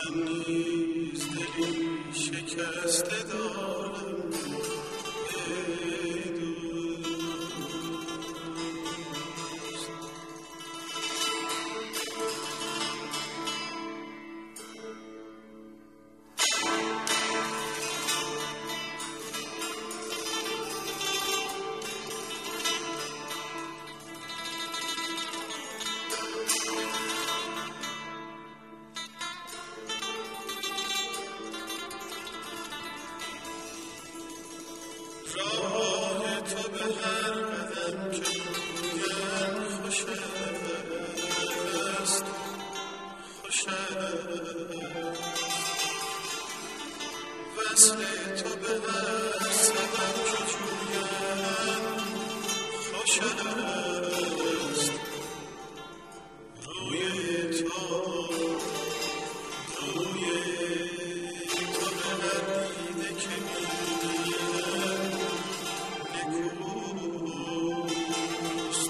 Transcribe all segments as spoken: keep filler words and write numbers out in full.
من نیز دلی شکسته دارم ای دوست. راه تو به هر قدم که رویم خوش است، خوش است. وصل تو به هر سبب که جویم خوش است. روی تو روی تو به هر دیده که می‌بینم نکوست.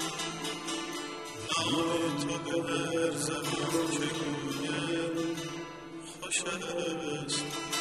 نام تو به هر زبان که گویم خوش است.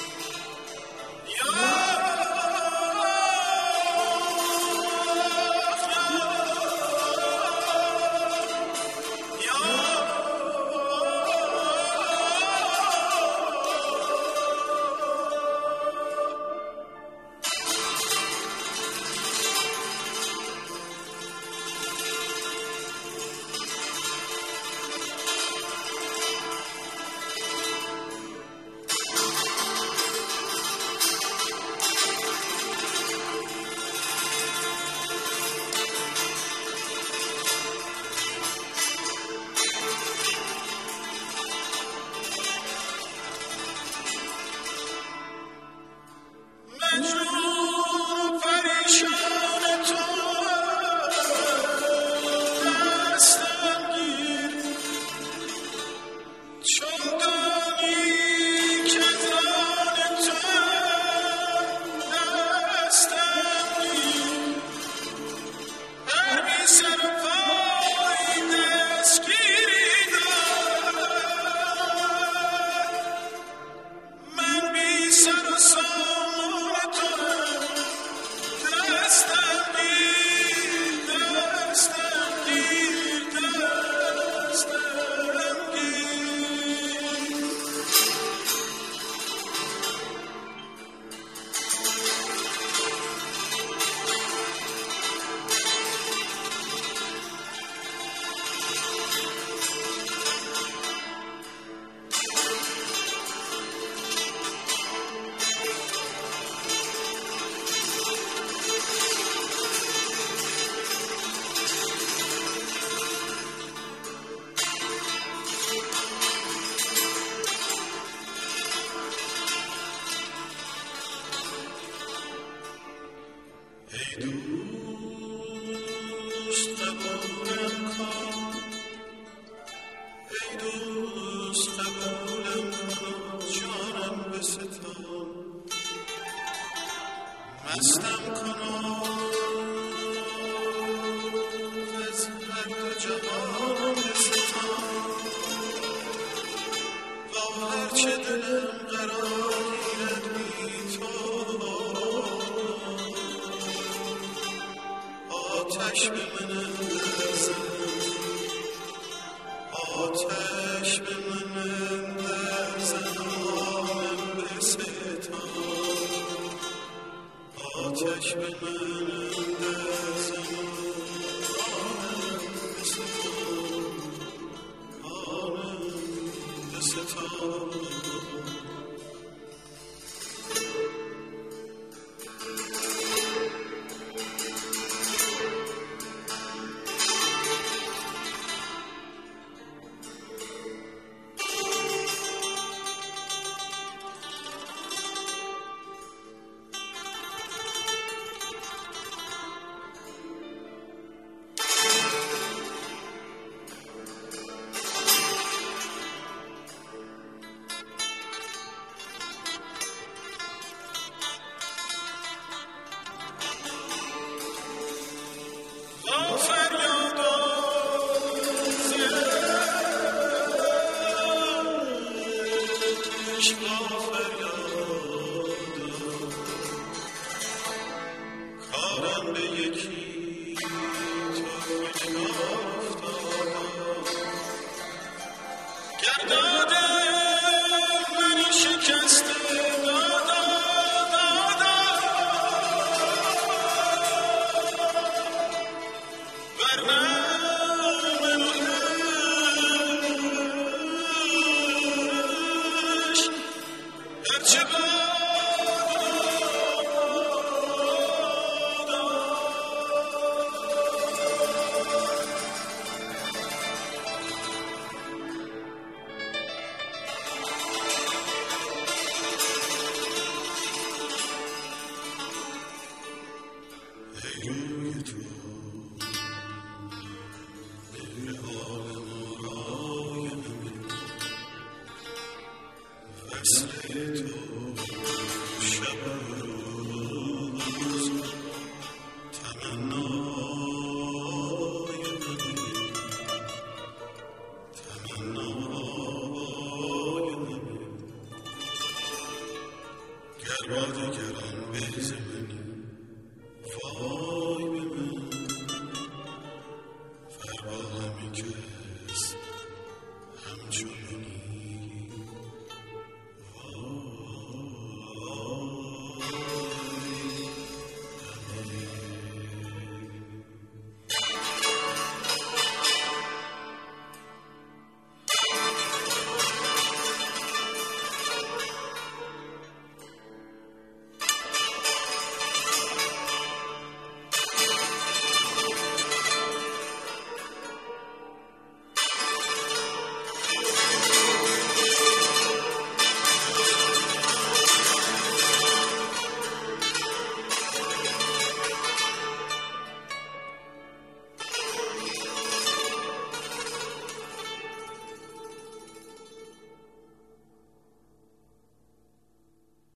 ای دوست قبولم کن، ای دوست قبولم کن، جانم بستان، مستم کن از هر دو جهان بستان. با هرچه دلم قرار گیرد بی تو، آتش به من اندازم، آتش به من اندازم، آنم بستان. آتش به من اندازم، آنم بستان، آنم بستان. عشق با فریادم کارم به یکی تو افتادم گرداد منی شکسته گر با دیگران بزمانی